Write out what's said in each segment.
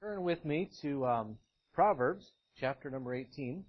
Turn with me to Proverbs, chapter number 18.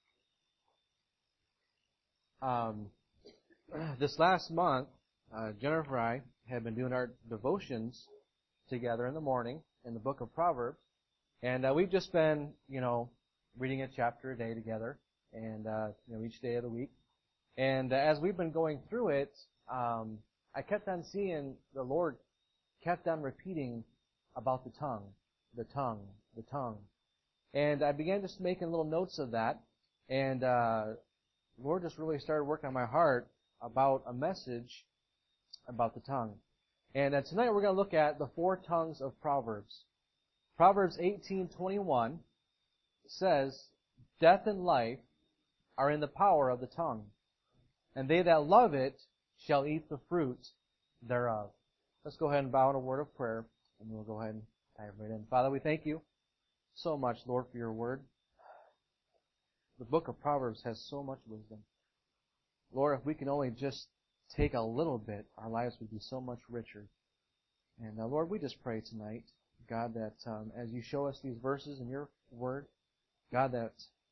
This last month, Jennifer and I have been doing our devotions together in the morning in the book of Proverbs. And we've just been, reading a chapter a day together, and each day of the week. And as we've been going through it, I kept on seeing the Lord kept on repeating about the tongue, the tongue, the tongue. And I began just making little notes of that, and the Lord just really started working on my heart about a message about the tongue. And tonight we're going to look at the four tongues of Proverbs. Proverbs 18:21 says, "Death and life are in the power of the tongue, and they that love it shall eat the fruit thereof." Let's go ahead and bow in a word of prayer, and we'll go ahead and dive right in. Father, we thank you so much, Lord, for your word. The book of Proverbs has so much wisdom. Lord, if we can only just take a little bit, our lives would be so much richer. And Lord, we just pray tonight, God, that as you show us these verses in your word, God, that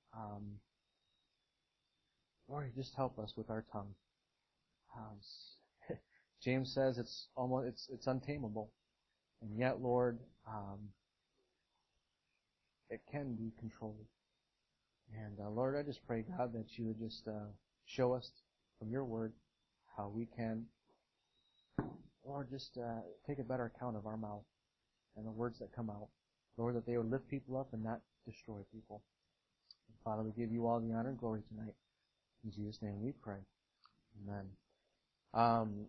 Lord, you just help us with our tongue. James says it's untamable, and yet, Lord, it can be controlled. And Lord, I just pray, God, that you would just show us from your word how we can, Lord, just take a better account of our mouth and the words that come out. Lord, that they would lift people up and not destroy people. And Father, we give you all the honor and glory tonight. In Jesus' name we pray. Amen.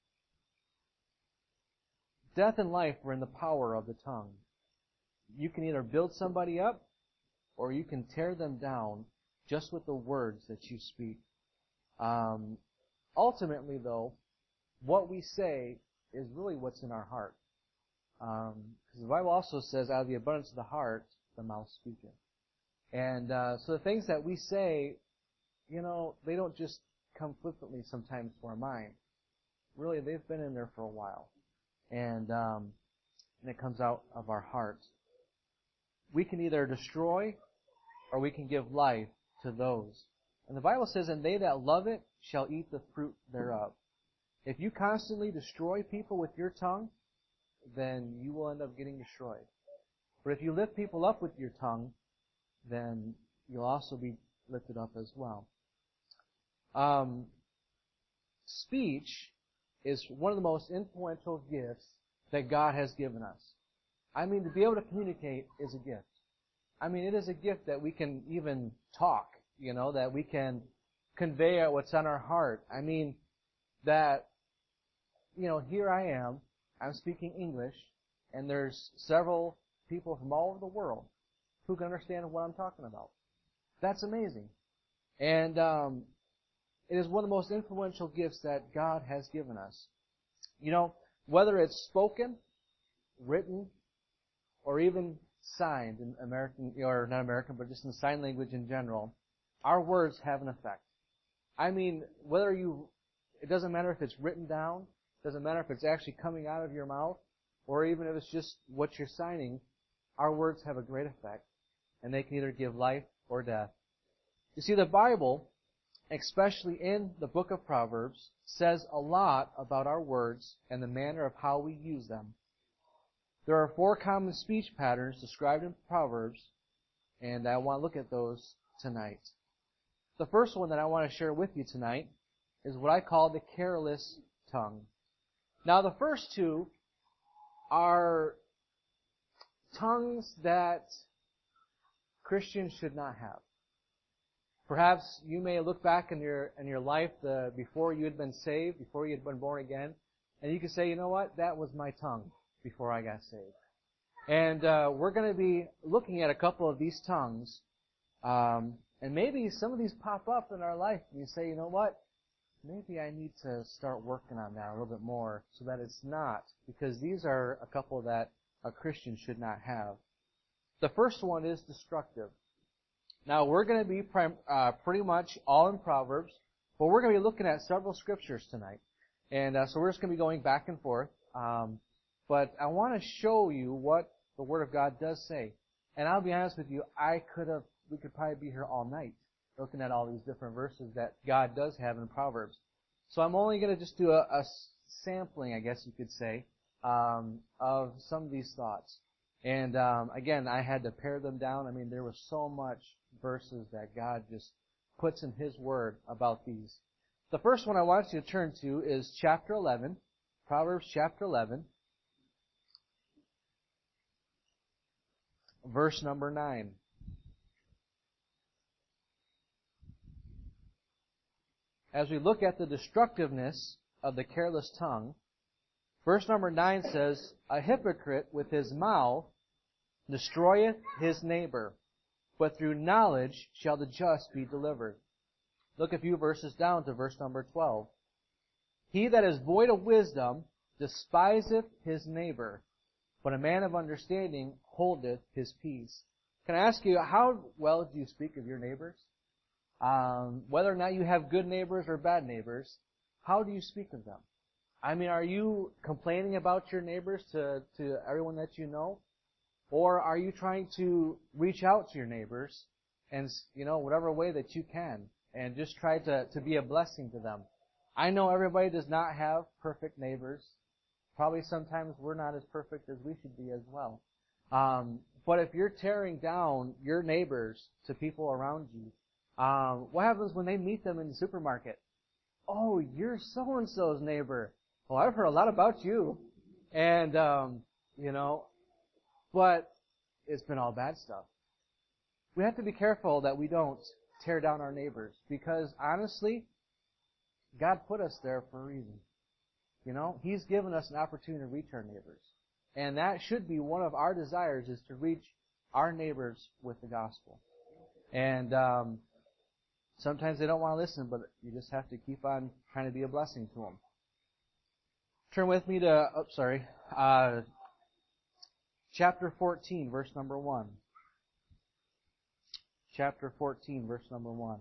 Death and life are in the power of the tongue. You can either build somebody up or you can tear them down just with the words that you speak. Ultimately, though, what we say is really what's in our heart. Because the Bible also says, out of the abundance of the heart, the mouth speaketh. And so the things that we say, they don't just come flippantly sometimes to our mind. Really, they've been in there for a while. And it comes out of our heart. We can either destroy or we can give life to those. And the Bible says, "And they that love it shall eat the fruit thereof." If you constantly destroy people with your tongue, then you will end up getting destroyed. But if you lift people up with your tongue, then you'll also be lifted up as well. Speech is one of the most influential gifts that God has given us. I mean, to be able to communicate is a gift. I mean, it is a gift that we can even talk, that we can convey what's on our heart. I mean, that, here I am, I'm speaking English, and there's several people from all over the world who can understand what I'm talking about. That's amazing. And it is one of the most influential gifts that God has given us. Whether it's spoken, written, or even signed in American, or not American, but just in sign language in general, our words have an effect. I mean, it doesn't matter if it's written down, it doesn't matter if it's actually coming out of your mouth, or even if it's just what you're signing, our words have a great effect, and they can either give life or death. You see, the Bible, especially in the book of Proverbs, says a lot about our words and the manner of how we use them. There are four common speech patterns described in Proverbs, and I want to look at those tonight. The first one that I want to share with you tonight is what I call the careless tongue. Now, the first two are tongues that Christians should not have. Perhaps you may look back in your life before you had been saved, before you had been born again, and you can say, you know what, that was my tongue before I got saved. And we're going to be looking at a couple of these tongues, and maybe some of these pop up in our life, and you say, you know what, maybe I need to start working on that a little bit more so that it's not, because these are a couple that a Christian should not have. The first one is destructive. Now, we're going to be pretty much all in Proverbs, but we're going to be looking at several scriptures tonight. And so we're just going to be going back and forth. But I want to show you what the Word of God does say. And I'll be honest with you, we could probably be here all night looking at all these different verses that God does have in Proverbs. So I'm only going to just do a sampling, I guess you could say, of some of these thoughts. And again, I had to pare them down. I mean, there was so much verses that God just puts in His Word about these. The first one I want you to turn to is chapter 11, Proverbs chapter 11, verse number 9. As we look at the destructiveness of the careless tongue, verse number 9 says, "A hypocrite with his mouth destroyeth his neighbor, but through knowledge shall the just be delivered." Look a few verses down to verse number 12. "He that is void of wisdom despiseth his neighbor, but a man of understanding holdeth his peace." Can I ask you, how well do you speak of your neighbors? Whether or not you have good neighbors or bad neighbors, how do you speak of them? I mean, are you complaining about your neighbors to everyone that you know? Or are you trying to reach out to your neighbors and, whatever way that you can, and just try to be a blessing to them? I know everybody does not have perfect neighbors. Probably sometimes we're not as perfect as we should be as well. But if you're tearing down your neighbors to people around you, what happens when they meet them in the supermarket? "Oh, you're so-and-so's neighbor. Oh, I've heard a lot about you." And, but it's been all bad stuff. We have to be careful that we don't tear down our neighbors, because honestly, God put us there for a reason. He's given us an opportunity to reach our neighbors. And that should be one of our desires, is to reach our neighbors with the gospel. And sometimes they don't want to listen, but you just have to keep on trying to be a blessing to them. Turn with me to, chapter 14, verse number 1. Chapter 14, verse number 1.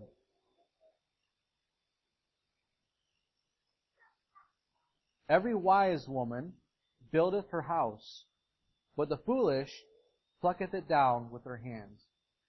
"Every wise woman buildeth her house, but the foolish plucketh it down with her hands."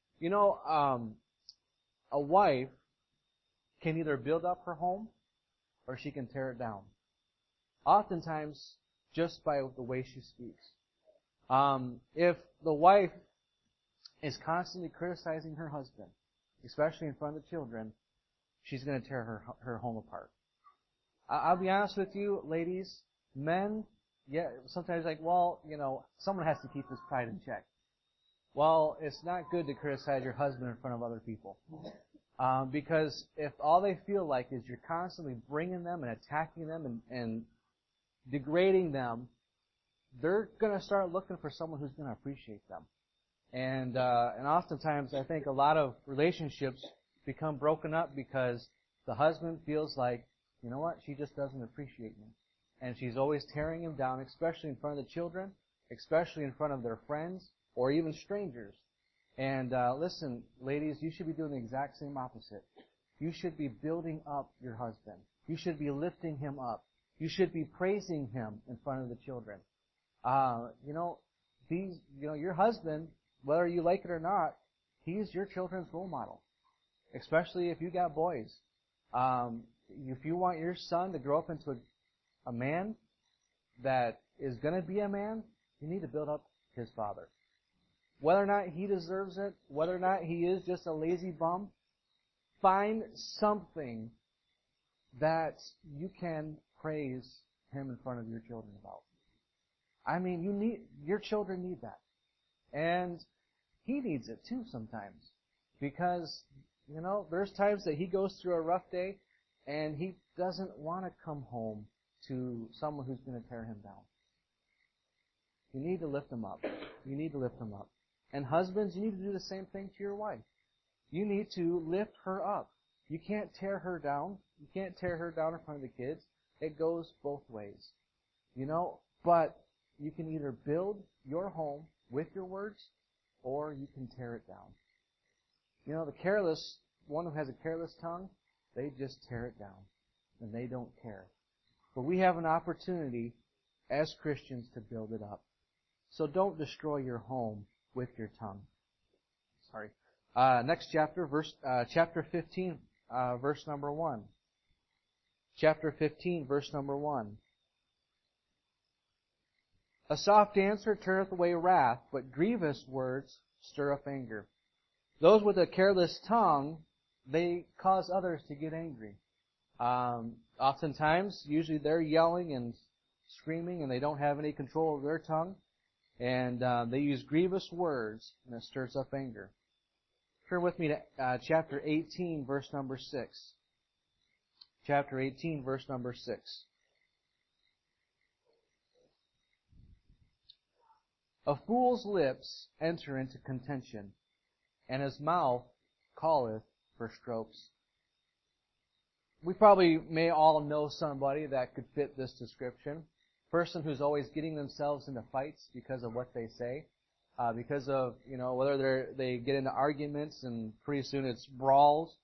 A wife can either build up her home or she can tear it down. Oftentimes, just by the way she speaks. If the wife is constantly criticizing her husband, especially in front of the children, she's going to tear her home apart. I'll be honest with you, ladies, men, sometimes someone has to keep his pride in check. Well, it's not good to criticize your husband in front of other people. Because if all they feel like is you're constantly bringing them and attacking them and degrading them, they're going to start looking for someone who's going to appreciate them. And oftentimes I think a lot of relationships become broken up because the husband feels like, you know what, she just doesn't appreciate me. And she's always tearing him down, especially in front of the children, especially in front of their friends, or even strangers. And listen, ladies, you should be doing the exact same opposite. You should be building up your husband. You should be lifting him up. You should be praising him in front of the children. Your husband, whether you like it or not, he's your children's role model. Especially if you got boys. If you want your son to grow up into a man that is going to be a man, you need to build up his father. Whether or not he deserves it, whether or not he is just a lazy bum, find something that you can praise him in front of your children about. I mean, your children need that. And he needs it too sometimes. Because, there's times that he goes through a rough day and he doesn't want to come home to someone who's going to tear him down. You need to lift him up. You need to lift him up. And husbands, you need to do the same thing to your wife. You need to lift her up. You can't tear her down. You can't tear her down in front of the kids. It goes both ways. But you can either build your home with your words, or you can tear it down. The careless, one who has a careless tongue, they just tear it down, and they don't care. But we have an opportunity as Christians to build it up. So don't destroy your home with your tongue. Sorry. Next chapter, chapter 15, verse number 1. Chapter 15, verse number 1. A soft answer turneth away wrath, but grievous words stir up anger. Those with a careless tongue, they cause others to get angry. Oftentimes, usually they're yelling and screaming, and they don't have any control over their tongue, and they use grievous words, and it stirs up anger. Turn with me to chapter 18, verse number 6. Chapter 18, verse number 6. A fool's lips enter into contention, and his mouth calleth for strokes. We probably may all know somebody that could fit this description. Person who's always getting themselves into fights because of what they say, because of, whether they get into arguments and pretty soon it's brawls.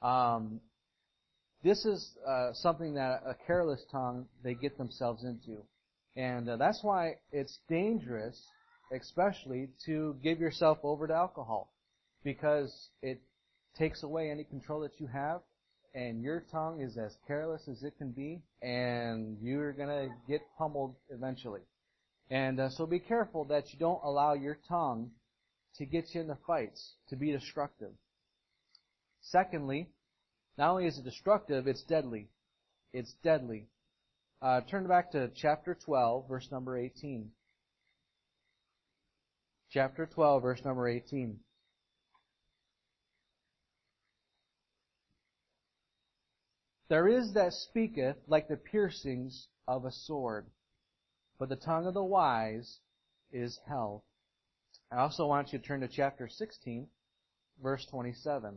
This is something that a careless tongue, they get themselves into. And that's why it's dangerous, especially, to give yourself over to alcohol, because it takes away any control that you have, and your tongue is as careless as it can be, and you're going to get pummeled eventually. And so be careful that you don't allow your tongue to get you into fights, to be destructive. Secondly, not only is it destructive, it's deadly. It's deadly. Turn back to chapter 12, verse number 18. Chapter 12, verse number 18. There is that speaketh like the piercings of a sword, but the tongue of the wise is health. I also want you to turn to chapter 16, verse 27.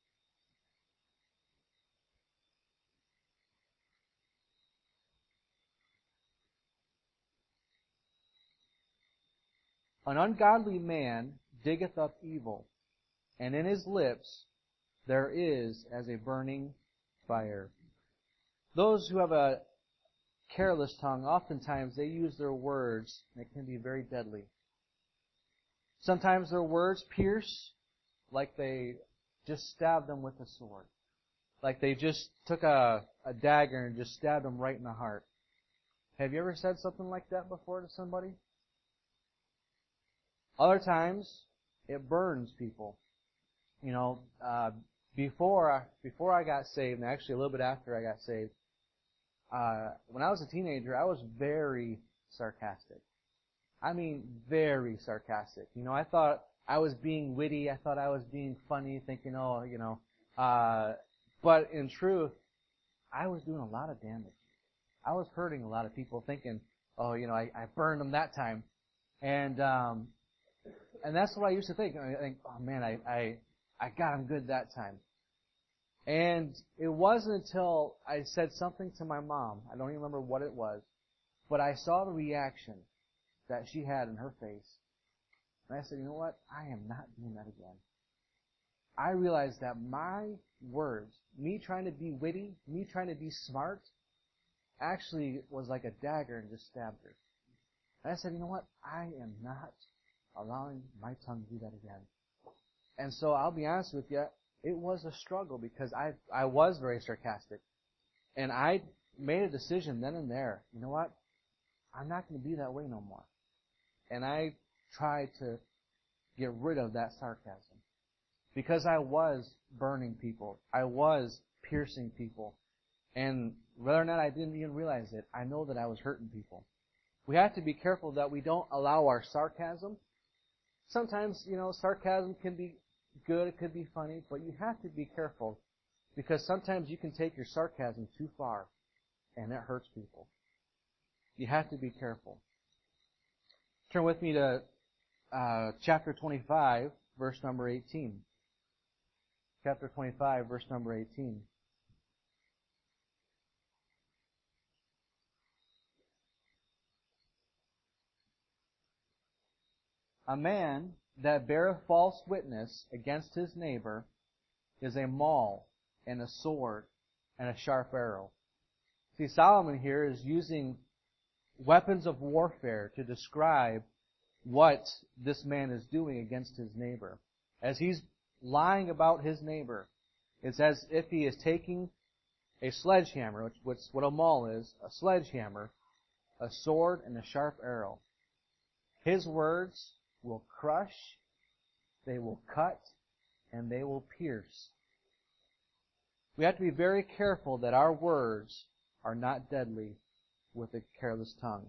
An ungodly man diggeth up evil, and in his lips there is as a burning fire. Those who have a careless tongue, oftentimes they use their words, and it can be very deadly. Sometimes their words pierce like they just stabbed them with a sword. Like they just took a dagger and just stabbed them right in the heart. Have you ever said something like that before to somebody? Other times, it burns people. Before I got saved, and actually a little bit after I got saved, when I was a teenager, I was very sarcastic. I mean, very sarcastic. I thought I was being witty. I thought I was being funny, thinking, but in truth, I was doing a lot of damage. I was hurting a lot of people, thinking, I burned them that time. And that's what I used to think. I think, oh man, I got him good that time. And it wasn't until I said something to my mom, I don't even remember what it was, but I saw the reaction that she had in her face. And I said, you know what? I am not doing that again. I realized that my words, me trying to be witty, me trying to be smart, actually was like a dagger and just stabbed her. And I said, you know what? I am not allowing my tongue to do that again. And so I'll be honest with you, it was a struggle because I was very sarcastic. And I made a decision then and there. You know what? I'm not going to be that way no more. And I tried to get rid of that sarcasm. Because I was burning people. I was piercing people. And whether or not I didn't even realize it, I know that I was hurting people. We have to be careful that we don't allow our sarcasm. Sometimes, sarcasm can be good, it could be funny, but you have to be careful because sometimes you can take your sarcasm too far and it hurts people. You have to be careful. Turn with me to chapter 25, verse number 18. Chapter 25, verse number 18. A man that beareth false witness against his neighbor is a maul and a sword and a sharp arrow. See, Solomon here is using weapons of warfare to describe what this man is doing against his neighbor. As he's lying about his neighbor, it's as if he is taking a sledgehammer, which is what a maul is, a sledgehammer, a sword, and a sharp arrow. His words will crush, they will cut, and they will pierce. We have to be very careful that our words are not deadly with a careless tongue.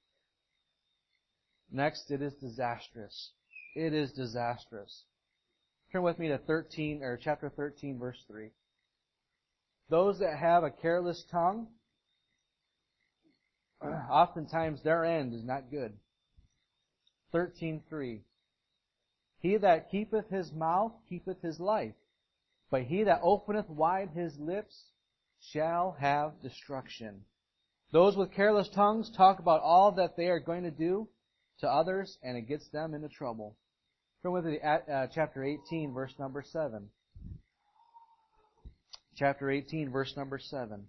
Next, it is disastrous. It is disastrous. Turn with me to chapter 13, verse 3. Those that have a careless tongue, oftentimes their end is not good. 13:3. He that keepeth his mouth keepeth his life, but he that openeth wide his lips shall have destruction. Those with careless tongues talk about all that they are going to do to others, and it gets them into trouble. Turn with me to chapter 18, verse number 7. Chapter 18, verse number 7.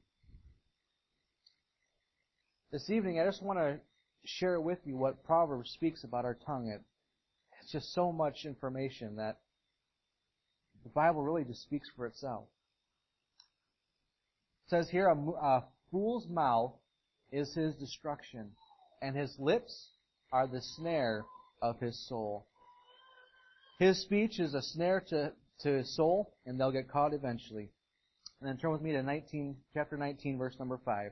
This evening, I just want to share with you what Proverbs speaks about our tongue. It's just so much information that the Bible really just speaks for itself. It says here, a fool's mouth is his destruction, and his lips are the snare of his soul. His speech is a snare to his soul, and they'll get caught eventually. And then turn with me to chapter 19, verse number 5.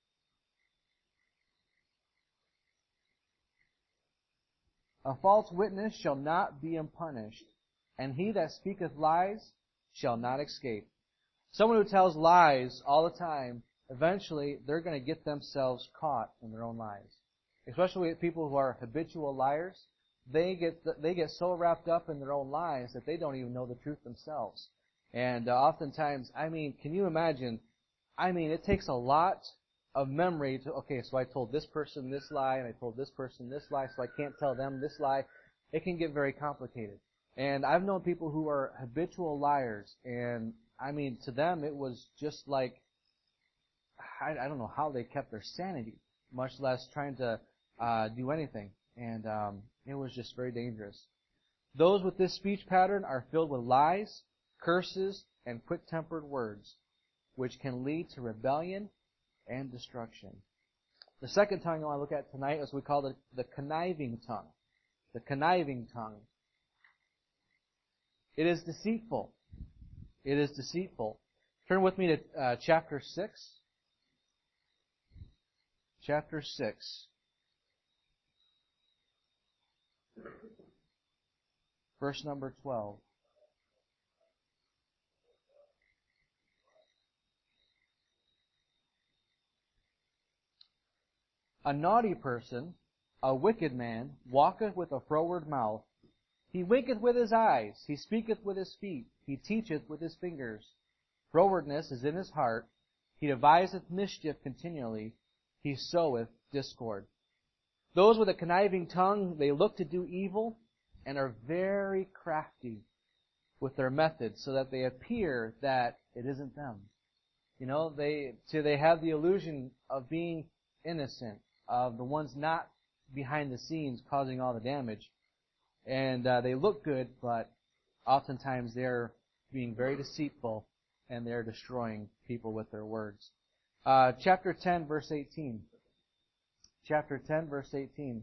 A false witness shall not be unpunished, and he that speaketh lies shall not escape. Someone who tells lies all the time, eventually they're going to get themselves caught in their own lies. Especially people who are habitual liars, they get so wrapped up in their own lies that they don't even know the truth themselves. And oftentimes, can you imagine? It takes a lot of memory to, okay, so I told this person this lie, and I told this person this lie, so I can't tell them this lie. It can get very complicated. And I've known people who are habitual liars, and to them it was just like, I don't know how they kept their sanity, much less trying to do anything. And it was just very dangerous. Those with this speech pattern are filled with lies, curses, and quick-tempered words, which can lead to rebellion and destruction. The second tongue I want to look at tonight is what we call the conniving tongue. The conniving tongue. It is deceitful. It is deceitful. Turn with me to chapter 6. Chapter 6. Verse number 12. A naughty person, a wicked man, walketh with a froward mouth. He winketh with his eyes, he speaketh with his feet, he teacheth with his fingers. Frowardness is in his heart, he deviseth mischief continually, he soweth discord. Those with a conniving tongue, they look to do evil and are very crafty with their methods so that they appear that it isn't them. They have the illusion of being innocent, of the ones not behind the scenes causing all the damage. And they look good, but oftentimes they're being very deceitful and they're destroying people with their words. Chapter 10, verse 18. Chapter 10, verse 18.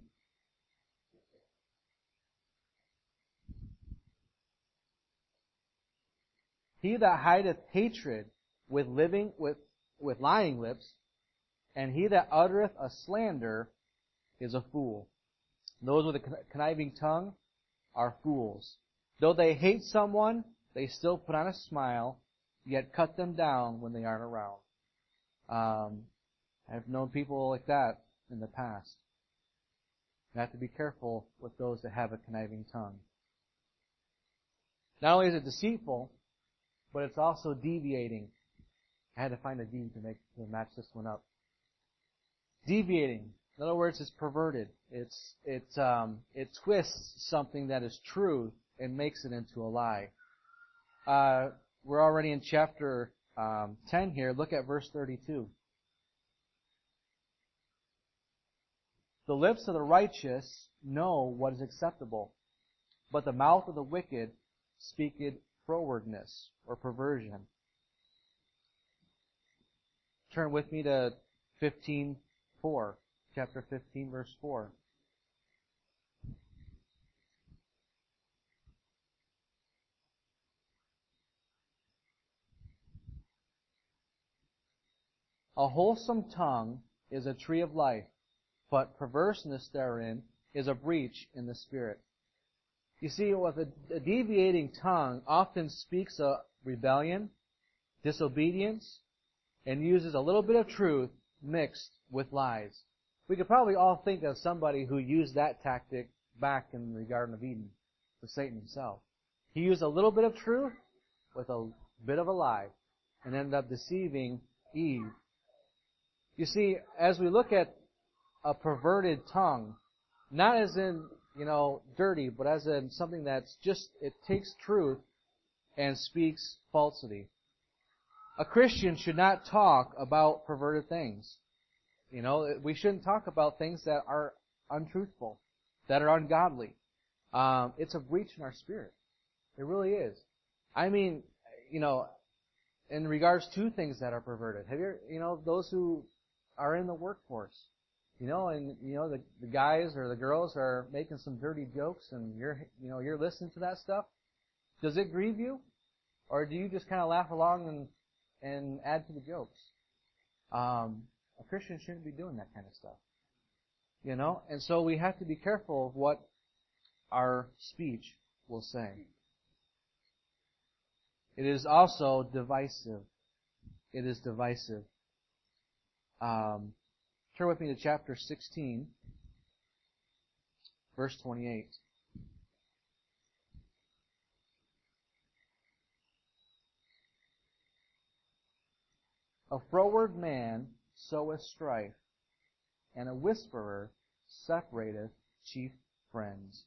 He that hideth hatred with lying lips, and he that uttereth a slander is a fool. Those with a conniving tongue are fools. Though they hate someone, they still put on a smile, yet cut them down when they aren't around. I've known people like that in the past. You have to be careful with those that have a conniving tongue. Not only is it deceitful, but it's also deviating. I had to find a D to match this one up. Deviating. In other words, it's perverted. It twists something that is true and makes it into a lie. We're already in chapter 10 here. Look at verse 32. The lips of the righteous know what is acceptable, but the mouth of the wicked speaketh frowardness or perversion. Turn with me to 15:4, chapter 15, verse 4. A wholesome tongue is a tree of life, but perverseness therein is a breach in the spirit. You see, with a deviating tongue often speaks of rebellion, disobedience, and uses a little bit of truth mixed with lies. We could probably all think of somebody who used that tactic back in the Garden of Eden with Satan himself. He used a little bit of truth with a bit of a lie and ended up deceiving Eve. You see, as we look at a perverted tongue, not as in, dirty, but as in something that's just, it takes truth and speaks falsity. A Christian should not talk about perverted things. We shouldn't talk about things that are untruthful, that are ungodly. It's a breach in our spirit. It really is. I mean, in regards to things that are perverted. Have you, those who are in the workforce, the guys or the girls are making some dirty jokes and you're listening to that stuff. Does it grieve you? Or do you just kind of laugh along and add to the jokes? A Christian shouldn't be doing that kind of stuff. And so we have to be careful of what our speech will say. It is also divisive. It is divisive. Turn with me to chapter 16, verse 28. A froward man soweth strife, and a whisperer separateth chief friends.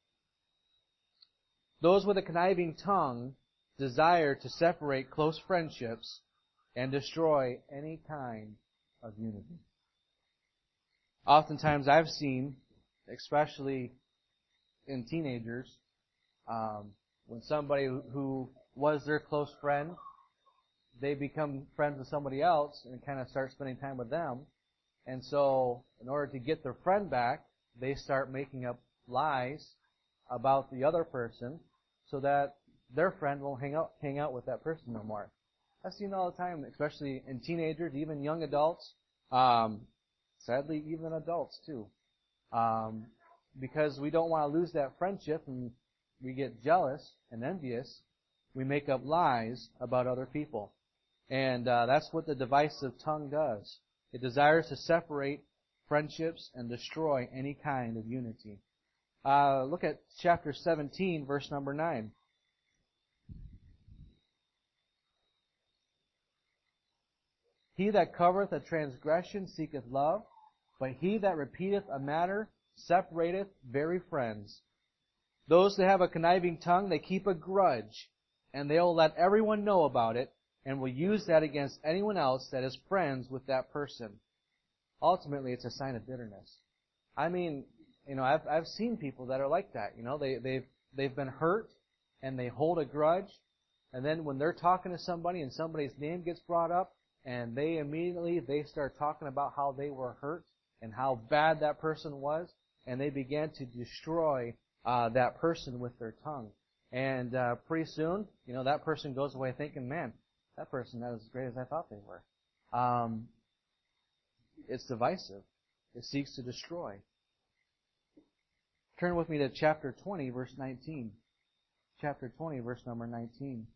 Those with a conniving tongue desire to separate close friendships and destroy any kind of unity. Oftentimes I've seen, especially in teenagers, when somebody who was their close friend, they become friends with somebody else and kind of start spending time with them. And so in order to get their friend back, they start making up lies about the other person so that their friend won't hang out with that person no more. I've seen all the time, especially in teenagers, even young adults, sadly even adults too. Because we don't want to lose that friendship and we get jealous and envious, we make up lies about other people. And that's what the divisive tongue does. It desires to separate friendships and destroy any kind of unity. Look at chapter 17, verse number 9. He that covereth a transgression seeketh love, but he that repeateth a matter separateth very friends. Those that have a conniving tongue, they keep a grudge, and they'll let everyone know about it, and will use that against anyone else that is friends with that person. Ultimately, it's a sign of bitterness. I mean, I've seen people that are like that. They've been hurt, and they hold a grudge, and then when they're talking to somebody and somebody's name gets brought up, and they start talking about how they were hurt and how bad that person was, and they began to destroy that person with their tongue. And pretty soon, that person goes away thinking, man, that person not as great as I thought they were. It's divisive. It seeks to destroy. Turn with me to chapter 20, verse 19. Chapter 20, verse number 19.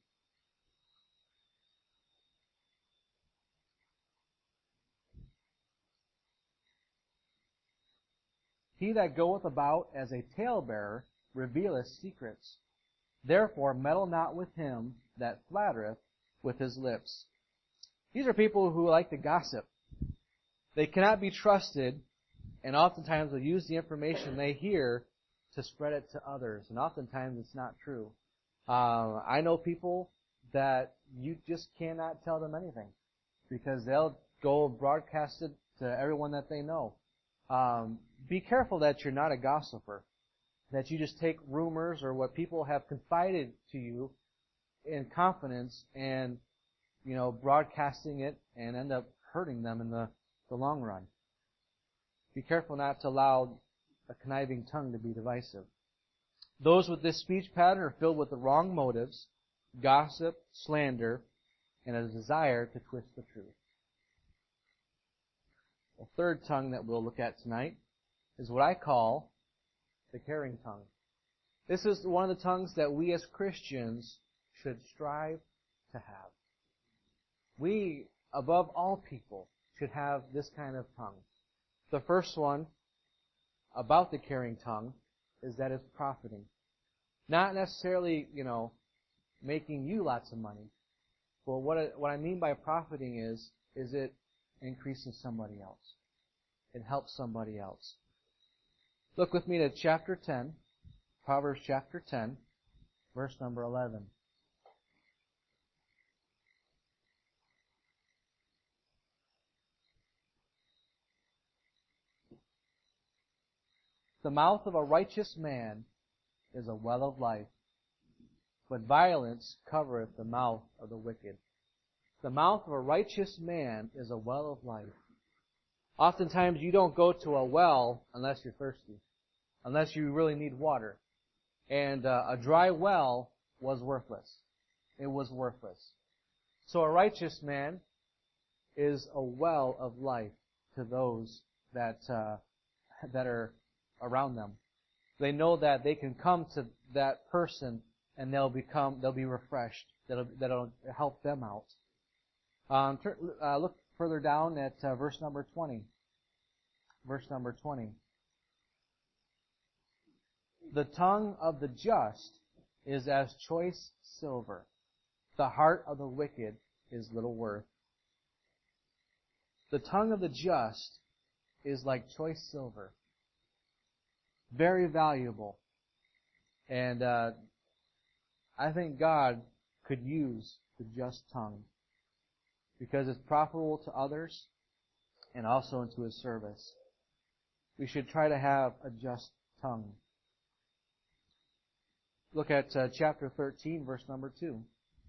He that goeth about as a talebearer revealeth secrets. Therefore meddle not with him that flattereth with his lips. These are people who like to gossip. They cannot be trusted, and oftentimes will use the information they hear to spread it to others, and oftentimes it's not true. I know people that you just cannot tell them anything because they'll go broadcast it to everyone that they know. be careful that you're not a gossiper, that you just take rumors or what people have confided to you in confidence and, broadcasting it and end up hurting them in the long run. Be careful not to allow a conniving tongue to be divisive. Those with this speech pattern are filled with the wrong motives, gossip, slander, and a desire to twist the truth. The third tongue that we'll look at tonight is what I call the caring tongue. This is one of the tongues that we as Christians should strive to have. We, above all people, should have this kind of tongue. The first one about the caring tongue is that it's profiting. Not necessarily, making you lots of money. Well, what I mean by profiting is it increases somebody else. It helps somebody else. Look with me to chapter 10, Proverbs chapter 10, verse number 11. The mouth of a righteous man is a well of life, but violence covereth the mouth of the wicked. The mouth of a righteous man is a well of life. Oftentimes you don't go to a well unless you're thirsty, unless you really need water. And a dry well was worthless. It was worthless. So a righteous man is a well of life to those that are around them. They know that they can come to that person and they'll be refreshed. That'll help them out. Look further down at verse number 20. Verse number 20. The tongue of the just is as choice silver. The heart of the wicked is little worth. The tongue of the just is like choice silver. Very valuable. And I think God could use the just tongue because it's profitable to others and also into His service. We should try to have a just tongue. Look at chapter 13, verse number 2.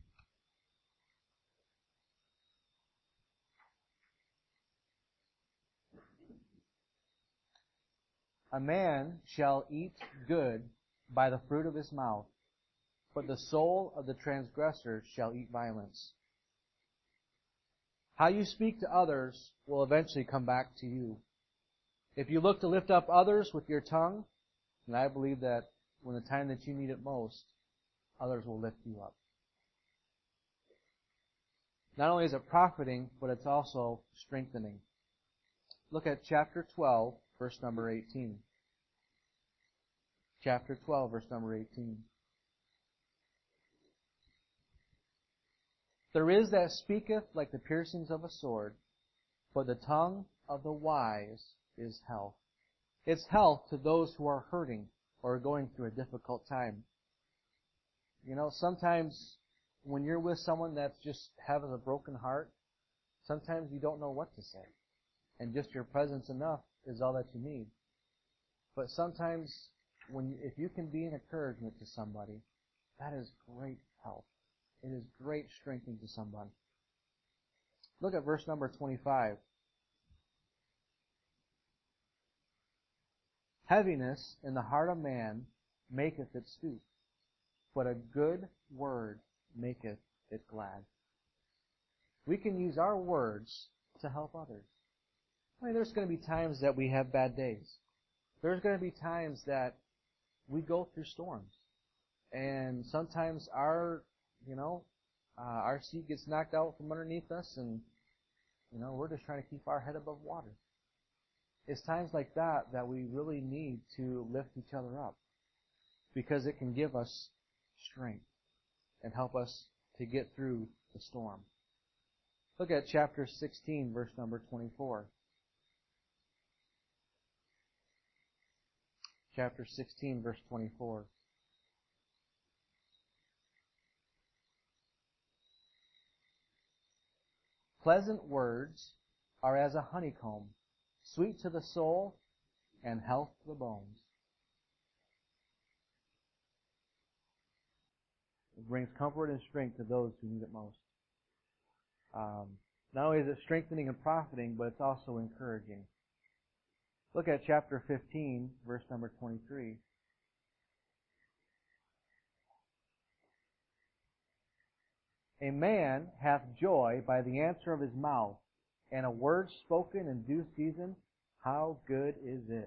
A man shall eat good by the fruit of his mouth, but the soul of the transgressor shall eat violence. How you speak to others will eventually come back to you. If you look to lift up others with your tongue, then I believe that when the time that you need it most, others will lift you up. Not only is it profiting, but it's also strengthening. Look at chapter 12, verse number 18. Chapter 12, verse number 18. There is that speaketh like the piercings of a sword, but the tongue of the wise is health. It's health to those who are hurting or are going through a difficult time. Sometimes when you're with someone that's just having a broken heart, sometimes you don't know what to say. And just your presence enough is all that you need. But sometimes if you can be an encouragement to somebody, that is great help. It is great strengthening to someone. Look at verse number 25. Heaviness in the heart of man maketh it stoop, but a good word maketh it glad. We can use our words to help others. There's going to be times that we have bad days. There's going to be times that we go through storms. And sometimes our seat gets knocked out from underneath us and, we're just trying to keep our head above water. It's times like that that we really need to lift each other up because it can give us strength and help us to get through the storm. Look at chapter 16, verse number 24. Chapter 16, verse 24. Pleasant words are as a honeycomb, sweet to the soul and health to the bones. It brings comfort and strength to those who need it most. Not only is it strengthening and profiting, but it's also encouraging. Look at chapter 15, verse number 23. A man hath joy by the answer of his mouth, and a word spoken in due season, how good is it?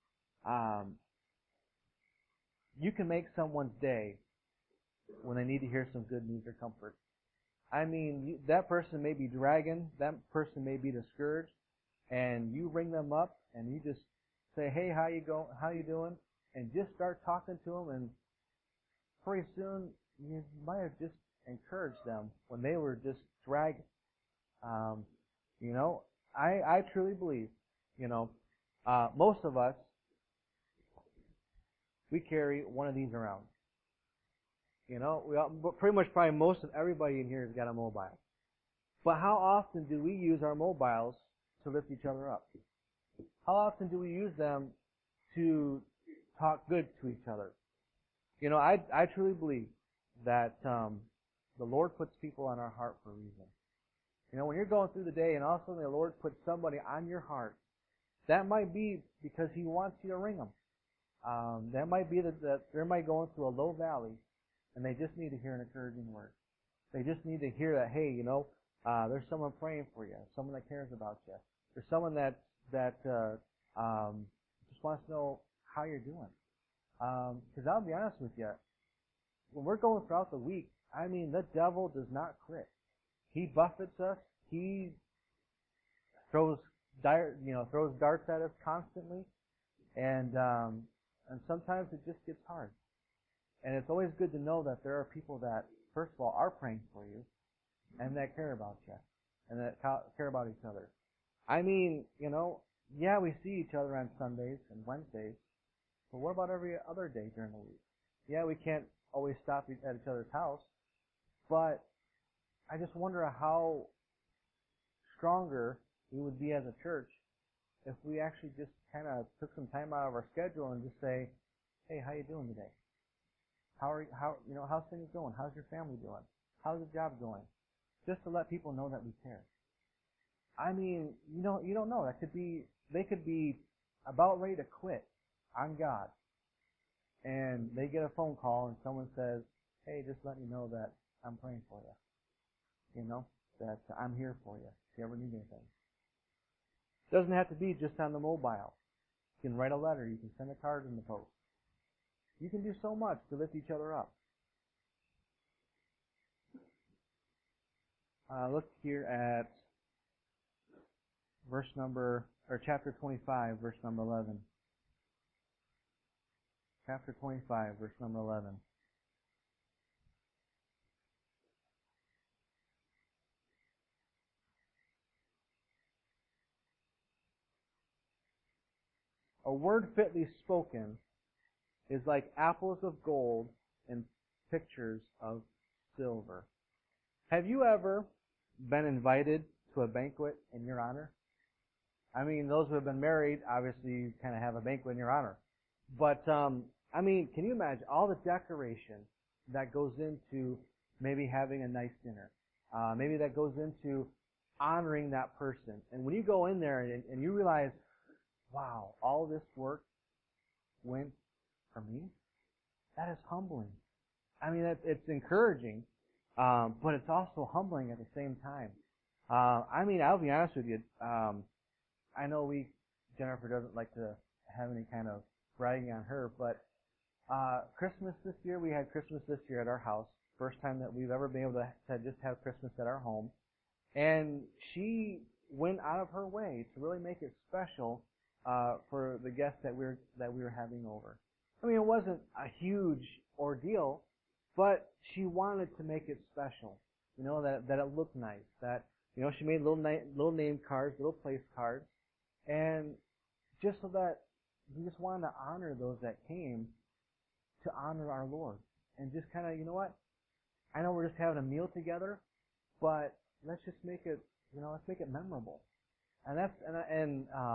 You can make someone's day when they need to hear some good news or comfort. I mean, that person may be dragging, that person may be discouraged, and you ring them up and you just say, "Hey, how you doing?" and just start talking to them, and pretty soon you might have just encouraged them when they were just dragging. I truly believe, most of us, we carry one of these around. Pretty much probably most of everybody in here has got a mobile. But how often do we use our mobiles to lift each other up? How often do we use them to talk good to each other? I truly believe that the Lord puts people on our heart for a reason. When you're going through the day and all of a sudden the Lord puts somebody on your heart, that might be because He wants you to ring them. That might be that they're might going through a low valley, and they just need to hear an encouraging word. They just need to hear that, hey, there's someone praying for you, someone that cares about you. There's someone that just wants to know how you're doing. Because I'll be honest with you, when we're going throughout the week, the devil does not quit. He buffets us. He throws darts at us constantly, and sometimes it just gets hard. And it's always good to know that there are people that, first of all, are praying for you, and that care about you, and that care about each other. We see each other on Sundays and Wednesdays, but what about every other day during the week? Yeah, we can't always stop at each other's house, but I just wonder how stronger we would be as a church if we actually just kind of took some time out of our schedule and just say, "Hey, how you doing today? How's things going? How's your family doing? How's the job going?" Just to let people know that we care. You don't know. They could be about ready to quit on God, and they get a phone call and someone says, "Hey, just let me know that I'm praying for you. That I'm here for you if you ever need anything." It doesn't have to be just on the mobile. You can write a letter. You can send a card in the post. You can do so much to lift each other up. Look here at chapter 25, verse number 11. Chapter 25, verse number 11. A word fitly spoken is like apples of gold and pictures of silver. Have you ever been invited to a banquet in your honor? Those who have been married, obviously, you kind of have a banquet in your honor. But, can you imagine all the decoration that goes into maybe having a nice dinner? Maybe that goes into honoring that person. And when you go in there and you realize, wow, all this work went for me, that is humbling. It's encouraging, but it's also humbling at the same time. I'll be honest with you. I know Jennifer doesn't like to have any kind of bragging on her, but Christmas this year, we had Christmas this year at our house. First time that we've ever been able to just have Christmas at our home. And she went out of her way to really make it special for the guests that we were having over. It wasn't a huge ordeal, but she wanted to make it special. That it looked nice. That she made little name cards, little place cards, and just so that we just wanted to honor those that came to honor our Lord, and just kind of, I know we're just having a meal together, but let's just make it, let's make it memorable. And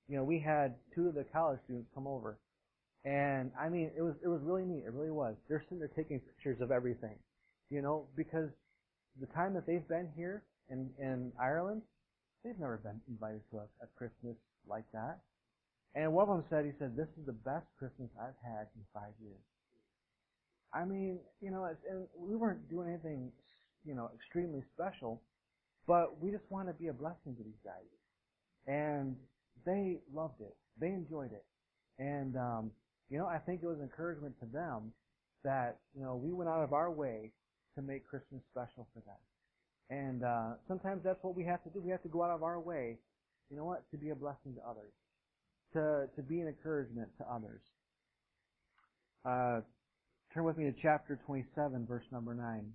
we had two of the college students come over, and I mean, it was really neat. It really was. They're sitting there taking pictures of everything, because the time that they've been here in Ireland, they've never been invited to a Christmas like that. And one of them said, he said, "This is the best Christmas I've had in 5 years." I mean, and we weren't doing anything, extremely special, but we just want to be a blessing to these guys. And they loved it. They enjoyed it. And, I think it was encouragement to them that, we went out of our way to make Christmas special for them. And sometimes that's what we have to do. We have to go out of our way, to be a blessing to others, to be an encouragement to others. Turn with me to chapter 27, verse number 9.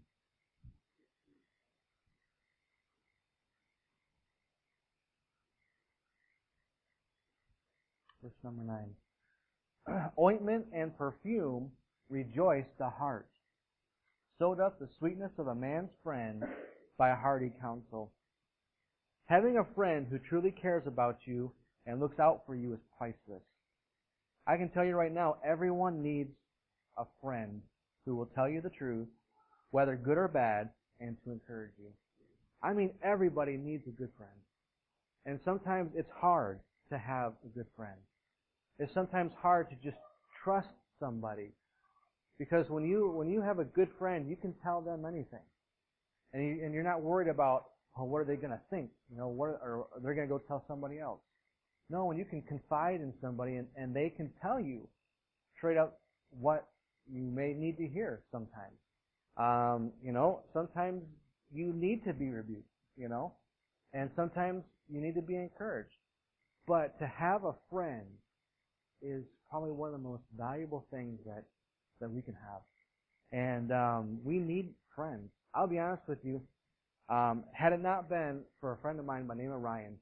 Verse number 9. Ointment and perfume rejoice the heart. So doth the sweetness of a man's friend by a hearty counsel. Having a friend who truly cares about you and looks out for you is priceless. I can tell you right now, everyone needs a friend who will tell you the truth, whether good or bad, and to encourage you. I mean, everybody needs a good friend. And sometimes it's hard to have a good friend. It's sometimes hard to just trust somebody. Because when you have a good friend, you can tell them anything. And you're not worried about, what are they going to think? Or they're going to go tell somebody else. No, when you can confide in somebody and they can tell you straight up what you may need to hear sometimes. Sometimes you need to be rebuked, and sometimes you need to be encouraged. But to have a friend is probably one of the most valuable things that we can have. And we need friends. I'll be honest with you, had it not been for a friend of mine by the name of Ryan,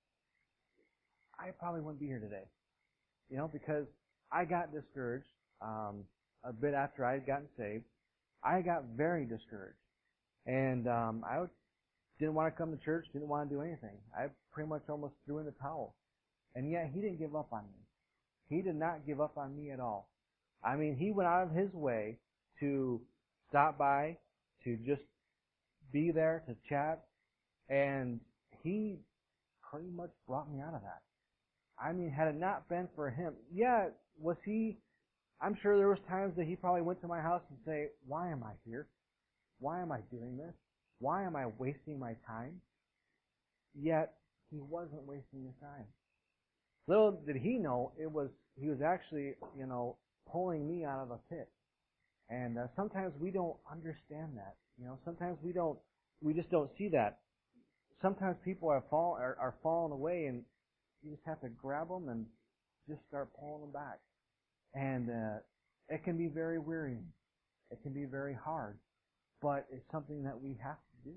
I probably wouldn't be here today. Because I got discouraged a bit after I had gotten saved. I got very discouraged. And I didn't want to come to church, didn't want to do anything. I pretty much almost threw in the towel. And yet he didn't give up on me. He did not give up on me at all. I mean, he went out of his way to stop by, to just be there, to chat, and he pretty much brought me out of that. I mean, had it not been for him, I'm sure there was times that he probably went to my house and say, "Why am I here? Why am I doing this? Why am I wasting my time?" Yet, he wasn't wasting his time. Little did he know, he was actually, pulling me out of a pit. And sometimes we don't understand that. Sometimes we just don't see that. Sometimes people are falling away, and you just have to grab them and just start pulling them back. And it can be very wearying. It can be very hard. But it's something that we have to do.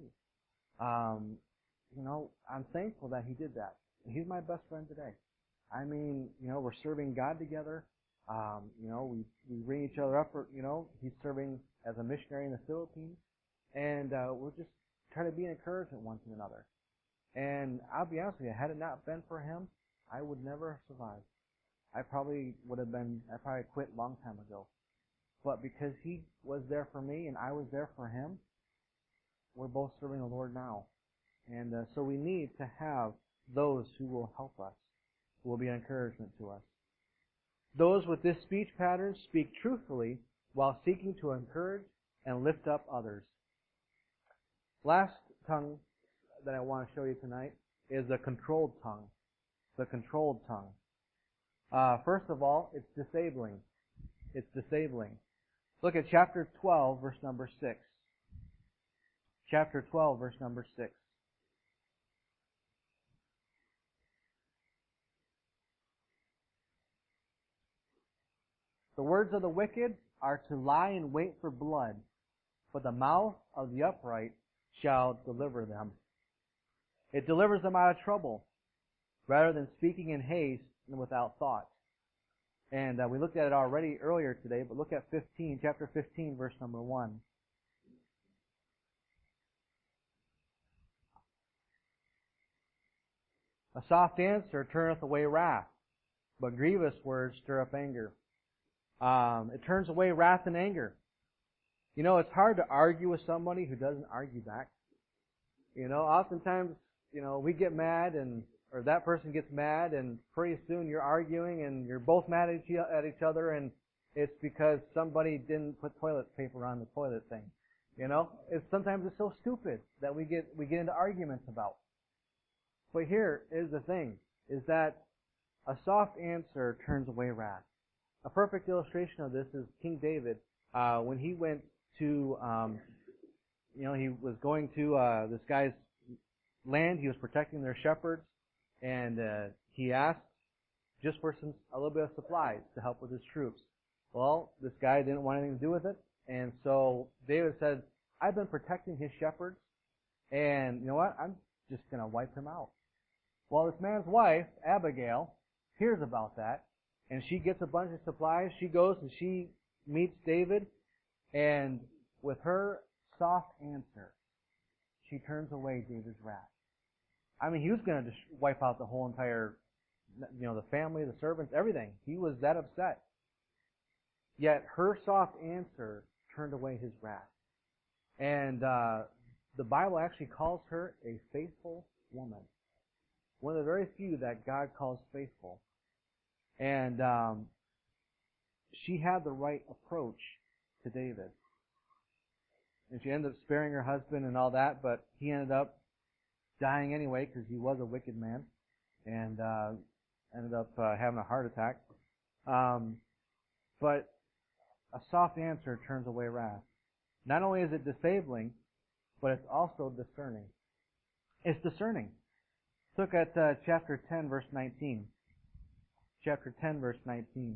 I'm thankful that he did that. He's my best friend today. I mean, we're serving God together. We bring each other up. He's serving as a missionary in the Philippines. And we're just trying to be an encouragement one to another. And I'll be honest with you, had it not been for him, I would never have survived. I probably quit a long time ago. But because he was there for me and I was there for him, we're both serving the Lord now. And so we need to have those who will help us, who will be an encouragement to us. Those with this speech pattern speak truthfully while seeking to encourage and lift up others. Last tongue that I want to show you tonight is the controlled tongue. The controlled tongue. First of all, it's disabling. It's disabling. Look at chapter 12, verse number 6. Chapter 12, verse number 6. The words of the wicked are to lie in wait for blood, but the mouth of the upright shall deliver them. It delivers them out of trouble, rather than speaking in haste and without thought. And we looked at it already earlier today, but look at chapter 15, verse number 1. A soft answer turneth away wrath, but grievous words stir up anger. It turns away wrath and anger. You know, it's hard to argue with somebody who doesn't argue back. You know, oftentimes, you know, we get mad or that person gets mad, and pretty soon you're arguing and you're both mad at each other, and it's because somebody didn't put toilet paper on the toilet thing. You know, sometimes it's so stupid that we get into arguments about. But here is the thing, is that a soft answer turns away wrath. A perfect illustration of this is King David, when he went to, he was going to this guy's land. He was protecting their shepherds, and he asked just for a little bit of supplies to help with his troops. Well, this guy didn't want anything to do with it, and so David said, "I've been protecting his shepherds, and you know what? I'm just going to wipe him out." Well, this man's wife, Abigail, hears about that, and she gets a bunch of supplies. She goes and she meets David, and with her soft answer, she turns away David's wrath. I mean, he was going to just wipe out the whole entire, the family, the servants, everything. He was that upset. Yet her soft answer turned away his wrath. And the Bible actually calls her a faithful woman. One of the very few that God calls faithful. And she had the right approach to David. And she ended up sparing her husband and all that, but he ended up dying anyway because he was a wicked man, and ended up having a heart attack. But a soft answer turns away wrath. Not only is it disabling, but it's also discerning. It's discerning. Look at chapter 10, verse 19. Chapter 10, verse 19.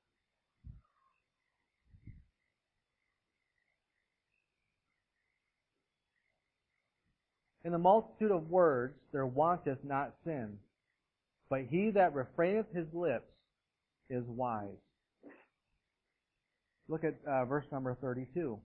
In the multitude of words there wanteth not sin, but he that refraineth his lips is wise. Look at verse number 32.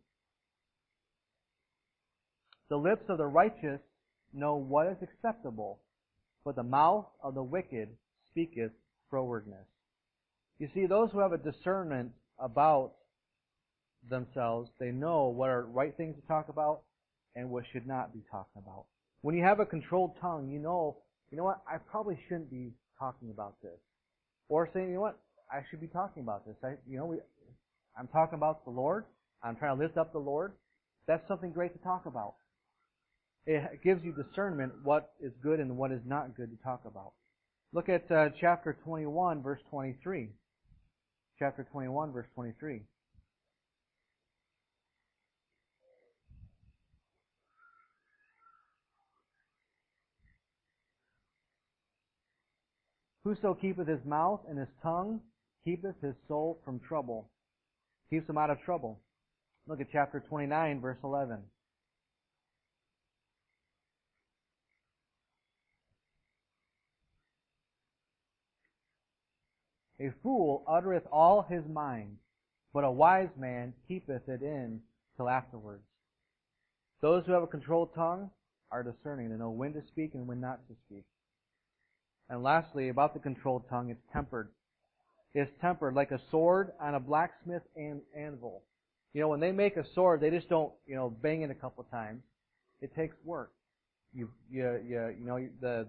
The lips of the righteous know what is acceptable, but the mouth of the wicked speaketh frowardness. You see, those who have a discernment about themselves, they know what are right things to talk about and what should not be talked about. When you have a controlled tongue, you know what, I probably shouldn't be talking about this. Or saying, you know what, I should be talking about this. I'm talking about the Lord. I'm trying to lift up the Lord. That's something great to talk about. It gives you discernment what is good and what is not good to talk about. Look at chapter 21, verse 23. Chapter 21, verse 23. Whoso keepeth his mouth and his tongue keepeth his soul from trouble. Keeps him out of trouble. Look at chapter 29, verse 11. A fool uttereth all his mind, but a wise man keepeth it in till afterwards. Those who have a controlled tongue are discerning to know when to speak and when not to speak. And lastly, about the controlled tongue, it's tempered. It's tempered like a sword on a blacksmith anvil. When they make a sword, they just don't, bang it a couple times. It takes work. The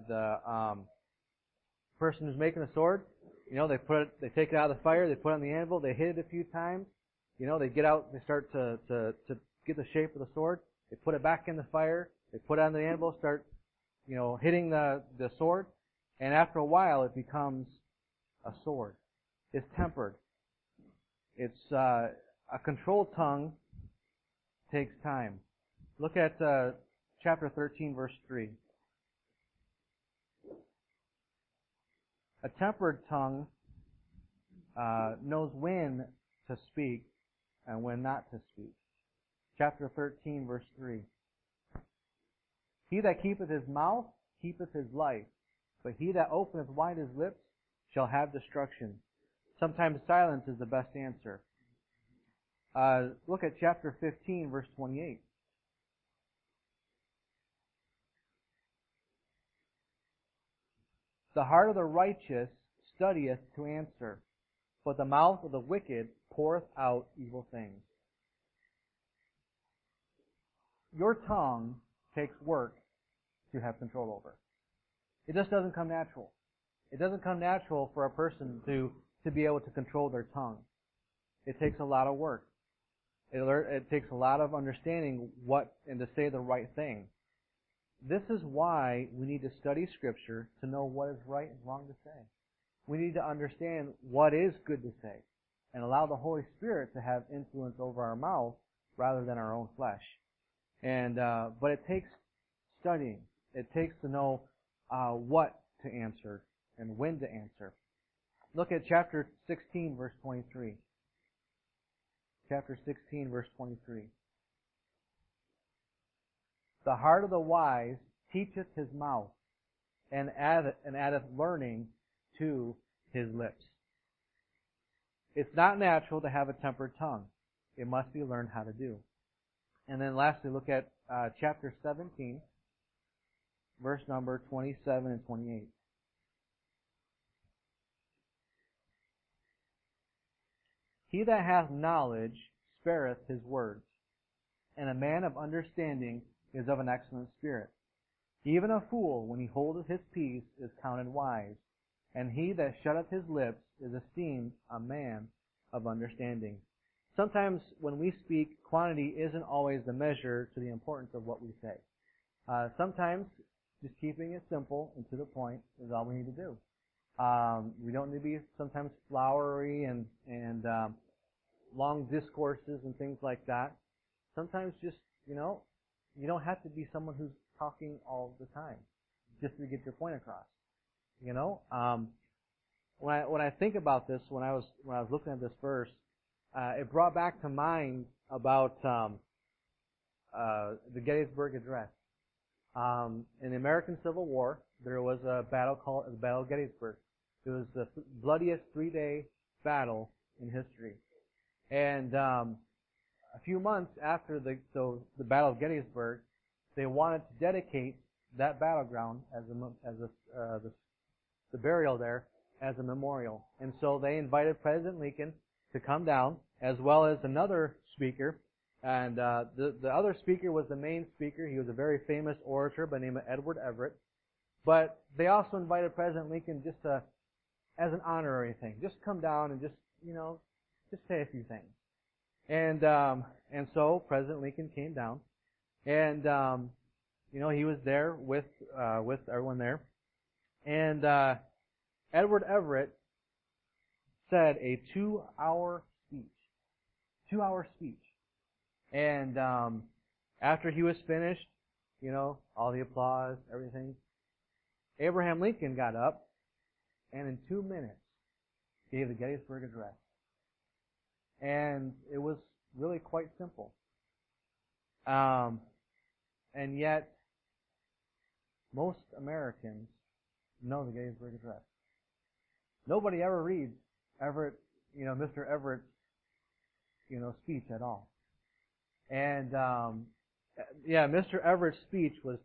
person who's making a sword, they take it out of the fire, they put it on the anvil, they hit it a few times. They get out, they start to get the shape of the sword. They put it back in the fire, they put it on the anvil, start, hitting the sword. And after a while, it becomes a sword. It's tempered. It's a controlled tongue takes time. Look at chapter 13, verse 3. A tempered tongue knows when to speak and when not to speak. Chapter 13, verse 3. He that keepeth his mouth keepeth his life, but he that openeth wide his lips shall have destruction. Sometimes silence is the best answer. Look at chapter 15, verse 28. The heart of the righteous studieth to answer, but the mouth of the wicked poureth out evil things. Your tongue takes work to have control over. It just doesn't come natural. It doesn't come natural for a person to be able to control their tongue. It takes a lot of work. It takes a lot of understanding what and to say the right thing. This is why we need to study Scripture to know what is right and wrong to say. We need to understand what is good to say and allow the Holy Spirit to have influence over our mouth rather than our own flesh. But it takes studying. It takes to know what to answer and when to answer. Look at chapter 16, verse 23. Chapter 16, verse 23. The heart of the wise teacheth his mouth, and addeth learning to his lips. It's not natural to have a tempered tongue. It must be learned how to do. And then lastly, look at chapter 17, verse number 27 and 28. He that hath knowledge spareth his words, and a man of understanding is of an excellent spirit. Even a fool, when he holdeth his peace, is counted wise, and he that shutteth his lips is esteemed a man of understanding. Sometimes when we speak, quantity isn't always the measure to the importance of what we say. Sometimes just keeping it simple and to the point is all we need to do. We don't need to be sometimes flowery and long discourses and things like that. Sometimes just, you don't have to be someone who's talking all the time just to get your point across. When I think about this, when I was looking at this verse, it brought back to mind about the Gettysburg Address. In the American Civil War, there was a battle called the Battle of Gettysburg. It was the bloodiest 3-day battle in history. And a few months after the Battle of Gettysburg, they wanted to dedicate that battleground as the burial there as a memorial. And so they invited President Lincoln to come down, as well as another speaker. And the other speaker was the main speaker. He was a very famous orator by the name of Edward Everett. But they also invited President Lincoln just as an honorary thing. Just come down and just say a few things. And so President Lincoln came down, and he was there with everyone there. And Edward Everett said a 2-hour speech. And after he was finished, all the applause, everything, Abraham Lincoln got up and in 2 minutes gave the Gettysburg Address. And it was really quite simple. And yet, most Americans know the Gettysburg Address. Nobody ever reads Everett, Mr. Everett's, speech at all. And, Mr. Everett's speech was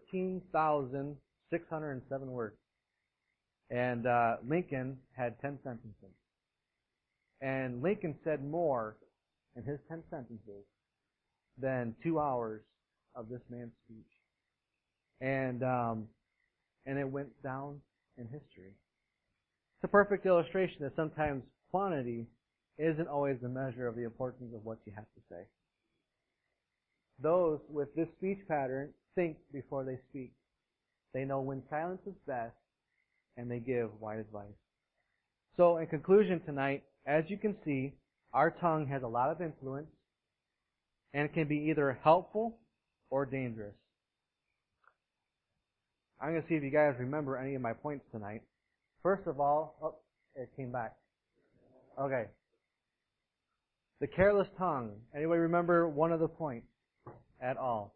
13,607 words. And Lincoln had 10 sentences. And Lincoln said more in his 10 sentences than 2 hours of this man's speech. And it went down in history. It's a perfect illustration that sometimes quantity isn't always the measure of the importance of what you have to say. Those with this speech pattern think before they speak. They know when silence is best, and they give wise advice. So, in conclusion tonight, as you can see, our tongue has a lot of influence, and it can be either helpful or dangerous. I'm going to see if you guys remember any of my points tonight. First of all, it came back. Okay. The careless tongue. Anybody remember one of the points at all?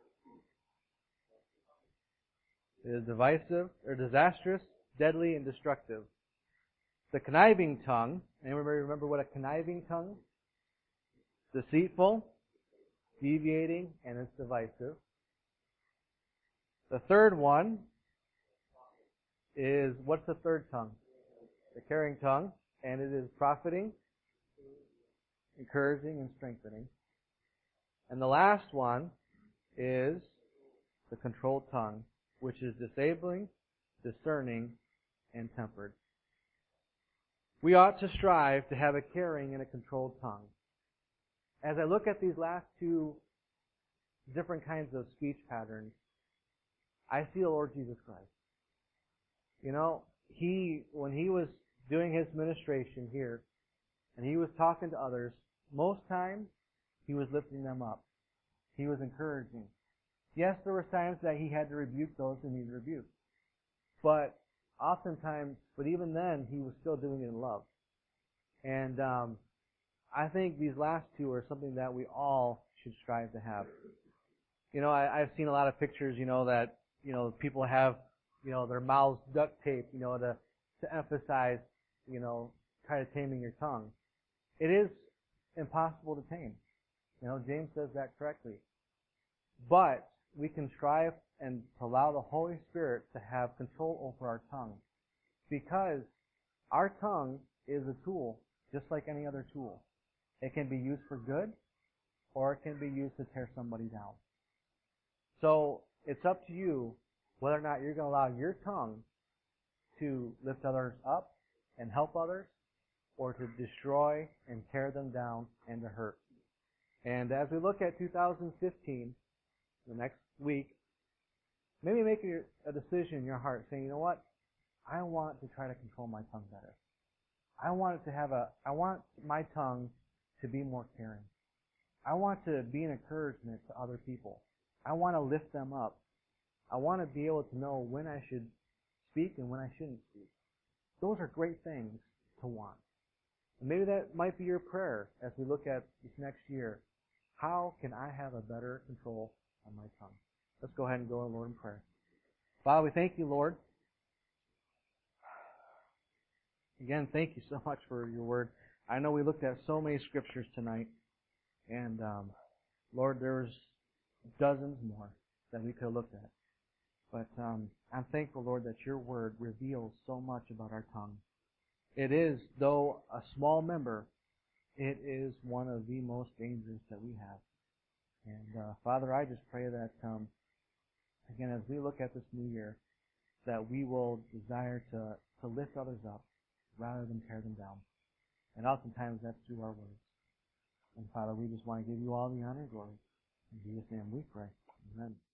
It is divisive or disastrous, deadly, and destructive. The conniving tongue. Anybody remember what a conniving tongue? Deceitful, deviating, and it's divisive. The third one is, what's the third tongue? The caring tongue. And it is profiting, encouraging, and strengthening. And the last one is the controlled tongue, which is disabling, discerning, and tempered. We ought to strive to have a caring and a controlled tongue. As I look at these last two different kinds of speech patterns, I see the Lord Jesus Christ. You know, when He was doing His ministration here, and He was talking to others, most times He was lifting them up. He was encouraging. Yes, there were times that He had to rebuke those who needed rebuke. But even then, He was still doing it in love. And I think these last two are something that we all should strive to have. You know, I've seen a lot of pictures, that, people have, their mouths duct taped, to emphasize, try to taming your tongue. It is impossible to tame. James says that correctly. But we can strive and allow the Holy Spirit to have control over our tongue. Because our tongue is a tool, just like any other tool. It can be used for good, or it can be used to tear somebody down. So, it's up to you whether or not you're going to allow your tongue to lift others up and help others, or to destroy and tear them down and to hurt. And as we look at 2015, the next week, maybe make a decision in your heart saying, you know what? I want to try to control my tongue better. I want my tongue to be more caring. I want to be an encouragement to other people. I want to lift them up. I want to be able to know when I should speak and when I shouldn't speak. Those are great things to want. And maybe that might be your prayer as we look at this next year. How can I have a better control on my tongue? Let's go ahead and go to the Lord in prayer. Father, we thank you, Lord. Again, thank you so much for your word. I know we looked at so many scriptures tonight, and Lord, there's dozens more that we could have looked at. But I'm thankful, Lord, that your word reveals so much about our tongue. It is, though a small member, it is one of the most dangerous that we have. And Father, I just pray that, again, as we look at this new year, that we will desire to lift others up rather than tear them down. And oftentimes that's through our words. And Father, we just want to give you all the honor and glory. In Jesus' name we pray. Amen.